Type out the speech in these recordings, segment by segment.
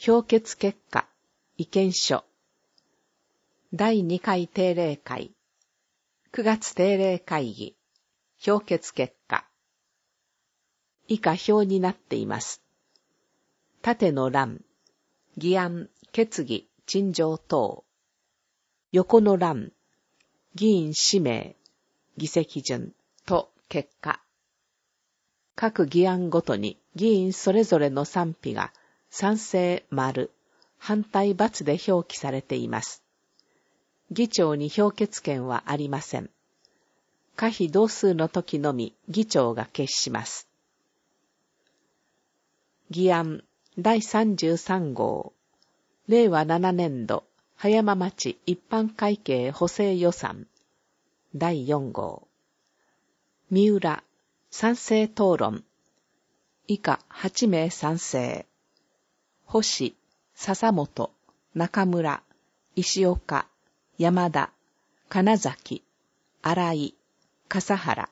評決結果、意見書。第2回定例会。9月定例会議。評決結果。以下表になっています。縦の欄、議案、決議、陳情等。横の欄、議員氏名、議席順と結果。各議案ごとに議員それぞれの賛否が賛成丸、反対×で表記されています。議長に評決権はありません。可否同数の時のみ議長が決します。議案第33号。令和7年度葉山町一般会計補正予算第4号。三浦賛成討論。以下8名賛成。星、笹本、中村、石岡、山田、金崎、新井、笠原。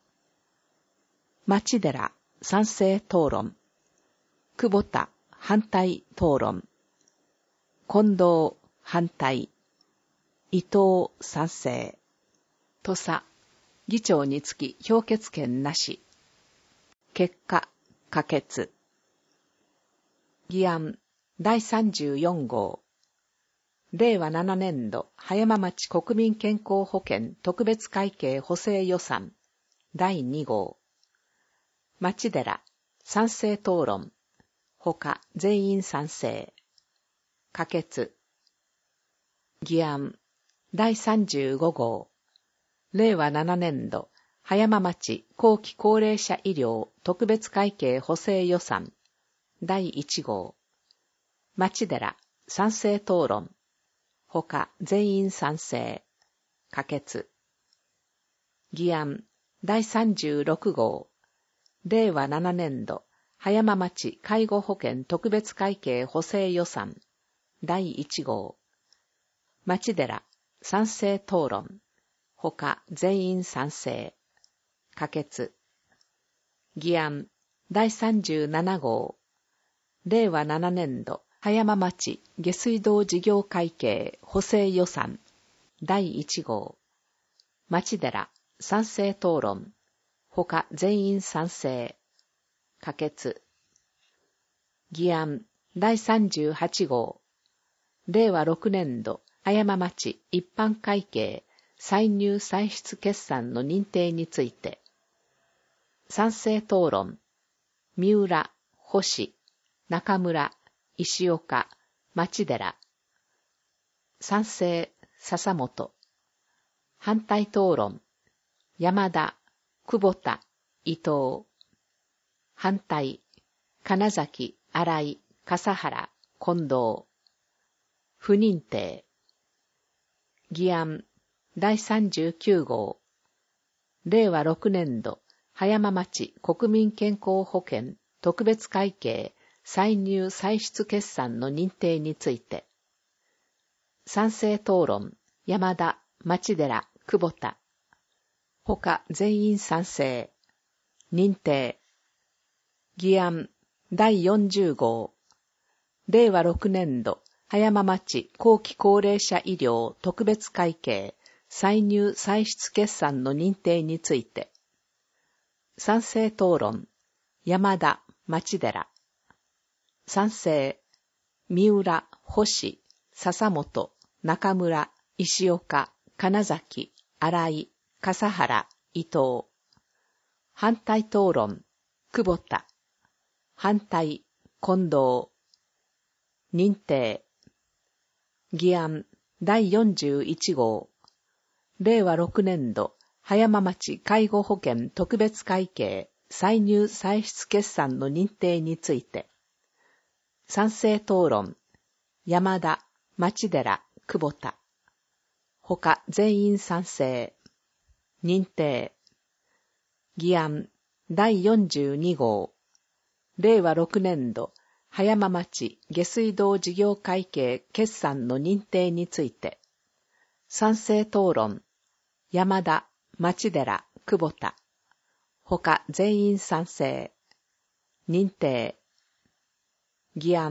町寺賛成討論。久保田反対討論。近藤反対。伊藤賛成。土佐議長につき評決権なし。結果可決。議案第34号。令和7年度葉山町国民健康保険特別会計補正予算第2号。町寺賛成討論。他全員賛成。可決。議案第35号。令和7年度葉山町後期高齢者医療特別会計補正予算第1号。町寺賛成討論。他全員賛成。可決。議案第36号。令和7年度葉山町介護保険特別会計補正予算第1号。町寺賛成討論。他全員賛成。可決。議案第37号。令和7年度葉山町下水道事業会計補正予算第1号。町寺賛成討論。他全員賛成。可決。議案第38号。令和6年度葉山町一般会計歳入歳出決算の認定について。賛成討論。三浦、星、中村、石岡、町寺。賛成、笹本。反対討論。山田、久保田、伊藤。反対、金崎、新井、笠原、近藤。不認定。議案第39号。令和6年度葉山町国民健康保険特別会計歳入歳出決算の認定について。賛成討論。山田、町寺、久保田。他全員賛成。認定。議案第40号。令和6年度葉山町後期高齢者医療特別会計歳入歳出決算の認定について。賛成討論。山田、町寺。賛成。三浦、星、笹本、中村、石岡、金崎、新井、笠原、伊藤。反対討論。久保田。反対、近藤。認定。議案第41号。令和6年度葉山町介護保険特別会計歳入歳出決算の認定について。賛成討論。山田、町寺、久保田。他全員賛成。認定。議案第42号。令和6年度葉山町下水道事業会計決算の認定について。賛成討論。山田、町寺、久保田。他全員賛成。認定。議案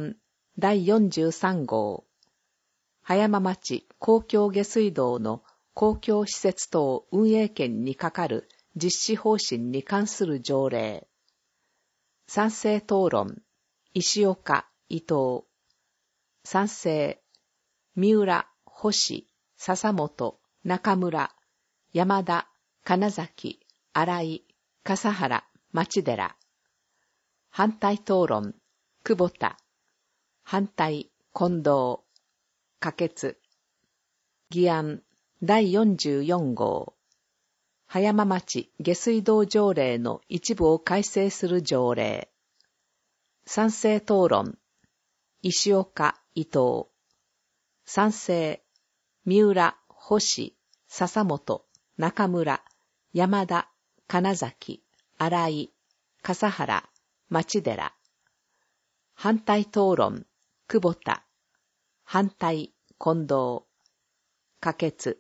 第43号。葉山町公共下水道の公共施設等運営権にかかる実施方針に関する条例。賛成討論。石岡、伊藤。賛成。三浦、星、笹本、中村、山田、金崎、新井、笠原、町寺。反対討論。久保田。反対、近藤。可決。議案。第44号。葉山町下水道条例の一部を改正する条例。賛成討論。石岡、伊藤。賛成。三浦、星、笹本、中村、山田、金崎、新井、笠原、町寺。反対討論。久保田。反対、近藤。可決。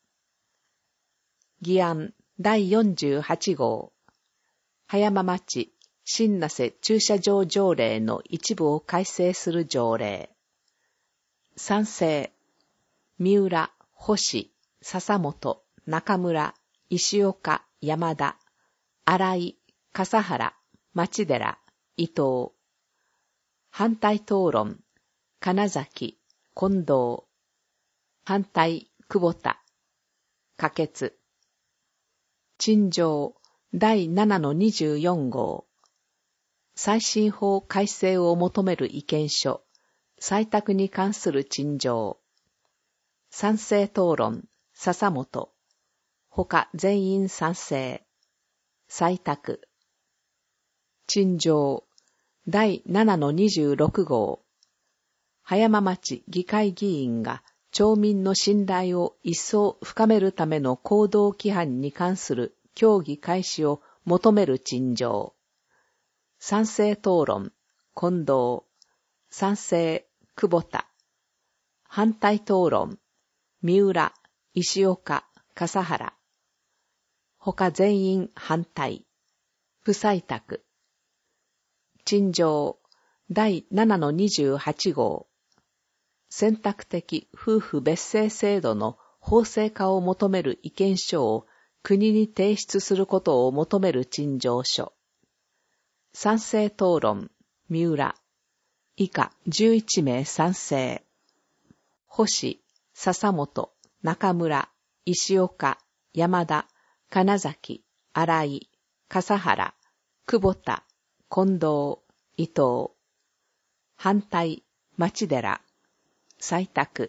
議案。第48号。葉山町新名瀬駐車場条例の一部を改正する条例。賛成。三浦、星、笹本、中村、石岡、山田、新井、笠原、町寺、伊藤。反対討論。金崎、近藤。反対、久保田。可決。陳情。第7-24号。再審法改正を求める意見書。採択に関する陳情。賛成討論。笹本。他全員賛成。採択。陳情。第7-26号。葉山町議会議員が町民の信頼を一層深めるための行動規範に関する協議開始を求める陳情。賛成討論。近藤。賛成。久保田。反対討論。三浦、石岡、笠原。他全員反対。不採択。陳情。第7-28号。選択的夫婦別姓制度の法制化を求める意見書を国に提出することを求める陳情書。賛成討論。三浦。以下11名賛成。星、笹本、中村、石岡、山田、金崎、新井、笠原、久保田、近藤、伊藤。反対、町寺。採択。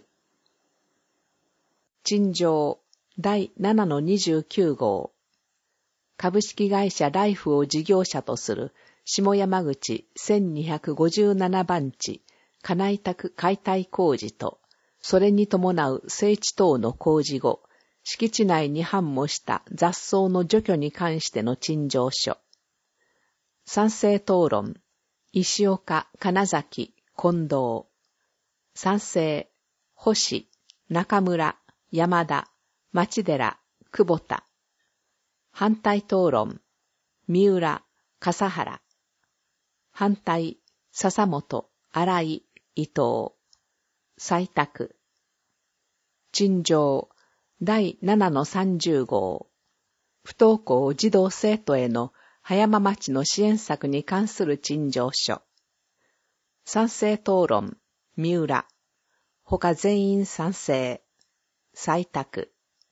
陳情。第7-29号。株式会社ライフを事業者とする下山口1257番地金井宅解体工事と、それに伴う整地等の工事後、敷地内に繁茂した雑草の除去に関しての陳情書。賛成討論。石岡、金崎、近藤。賛成。星、中村、山田、町寺、久保田。反対討論。三浦、笠原。反対、笹本、新井、伊藤。採択。陳情。第7-30号。不登校児童生徒への葉山町の支援策に関する陳情書。賛成討論。三浦。他全員賛成。採択。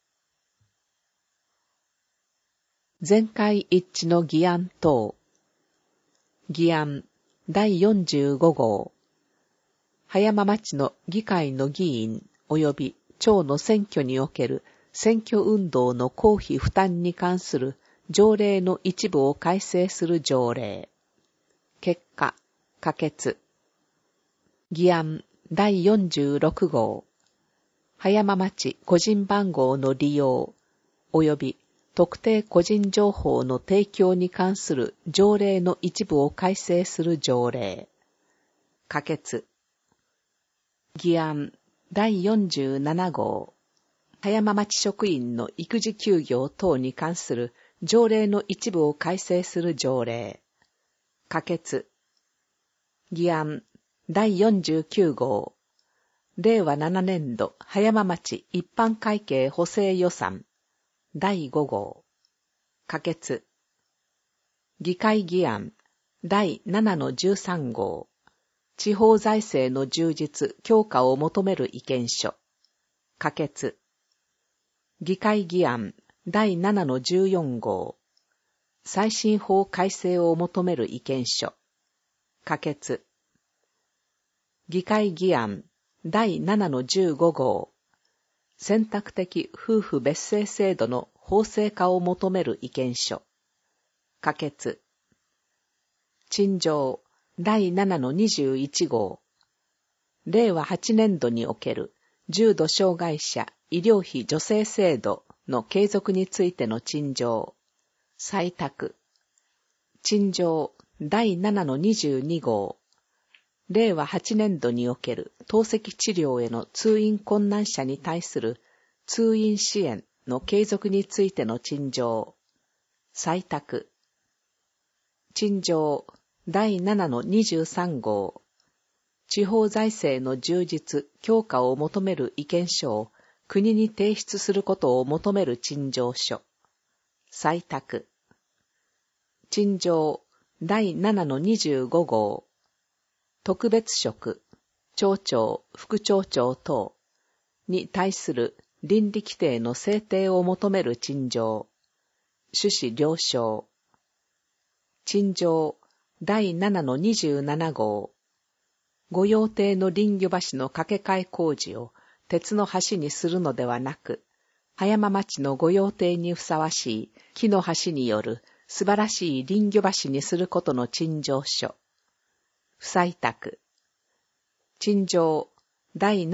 全会一致の議案等。議案。第45号。葉山町の議会の議員及び町の選挙における選挙運動の公費負担に関する条例の一部を改正する条例。結果、可決。議案。第46号。葉山町個人番号の利用及び特定個人情報の提供に関する条例の一部を改正する条例。可決。議案。第47号。葉山町職員の育児休業等に関する条例の一部を改正する条例。可決。議案。 第49号、令和7年度葉山町一般会計補正予算第5号、可決。議会議案第7-13号、地方財政の充実強化を求める意見書、可決。議会議案第7-14号、再審法改正を求める意見書、可決。議会議案第7-15号、選択的夫婦別姓制度の法制化を求める意見書、可決。陳情第7-21号、令和8年度における重度障害者医療費助成制度の継続についての陳情、採択。陳情第7-22号、令和8年度における透析治療への通院困難者に対する通院支援の継続についての陳情、採択。陳情第7-23号、地方財政の充実強化を求める意見書を国に提出することを求める陳情書、採択。陳情第7-25号、特別職、町長、副町長等に対する倫理規定の制定を求める陳情、趣旨了承。陳情第7-27号、御用邸の林魚橋の架け替え工事を鉄の橋にするのではなく、葉山町の御用邸にふさわしい木の橋による素晴らしい林魚橋にすることの陳情書、不採択。陳情第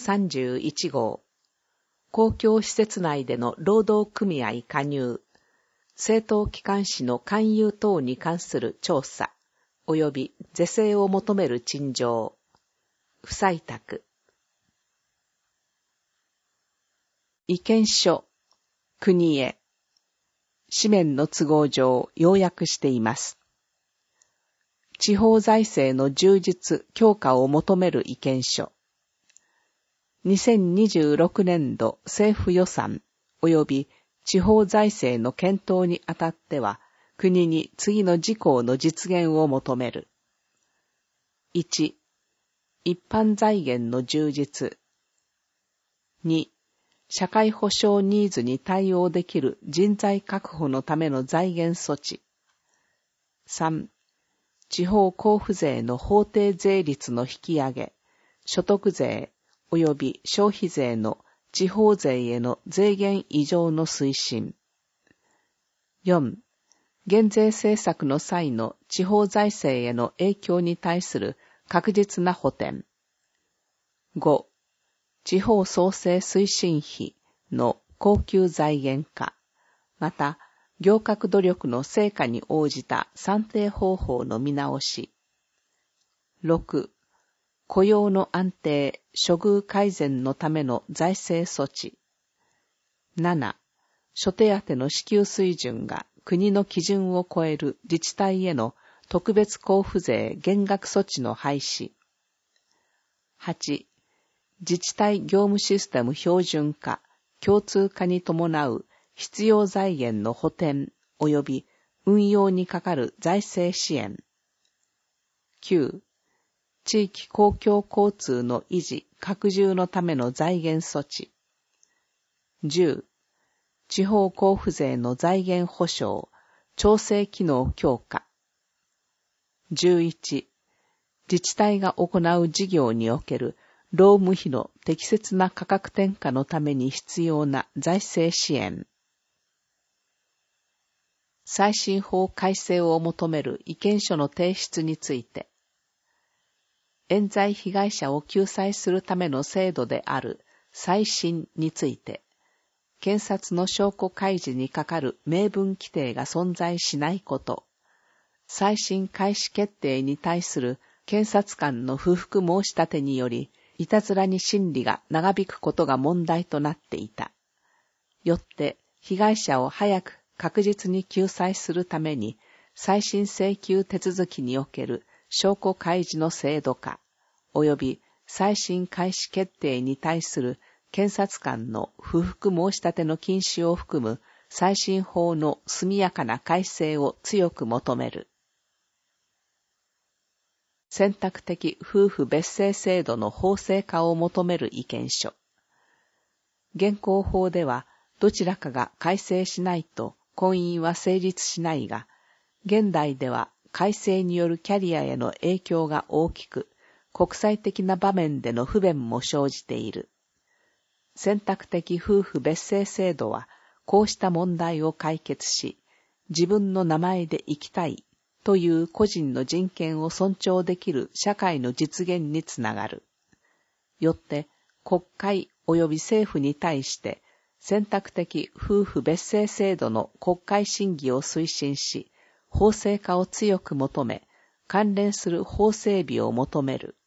7-31号、公共施設内での労働組合加入、政党機関紙の勧誘等に関する調査、及び是正を求める陳情、不採択。意見書、国へ。紙面の都合上要約しています。地方財政の充実強化を求める意見書。2026年度政府予算及び地方財政の検討にあたっては、国に次の事項の実現を求める。1、一般財源の充実。2、社会保障ニーズに対応できる人材確保のための財源措置。3、地方交付税の法定税率の引き上げ、所得税及び消費税の地方税への税源移譲の推進。4、減税政策の際の地方財政への影響に対する確実な補填。5、地方創生推進費の恒久財源化、また、行革努力の成果に応じた算定方法の見直し。6、雇用の安定、処遇改善のための財政措置。7、諸手当の支給水準が国の基準を超える自治体への特別交付税減額措置の廃止。8、自治体業務システム標準化、共通化に伴う必要財源の補填及び運用にかかる財政支援。9、地域公共交通の維持、拡充のための財源措置。10、地方交付税の財源保障、調整機能強化。11、自治体が行う事業における労務費の適切な価格転嫁のために必要な財政支援。再審法改正を求める意見書の提出について、冤罪被害者を救済するための制度である再審について、検察の証拠開示に係る明文規定が存在しないこと、再審開始決定に対する検察官の不服申し立てにより、いたずらに審理が長引くことが問題となっていた。よって、被害者を早く確実に救済するために、再審請求手続きにおける証拠開示の制度化、 及び再審開始決定に対する検察官の不服申し立ての禁止を含む再審法の速やかな改正を強く求める。選択的夫婦別姓制度の法制化を求める意見書。現行法ではどちらかが改正しないと婚姻は成立しないが、現代では改正によるキャリアへの影響が大きく、国際的な場面での不便も生じている。選択的夫婦別姓制度はこうした問題を解決し、自分の名前で生きたいという個人の人権を尊重できる社会の実現につながる。よって国会及び政府に対して選択的夫婦別姓制度の国会審議を推進し、法制化を強く求め、関連する法整備を求める。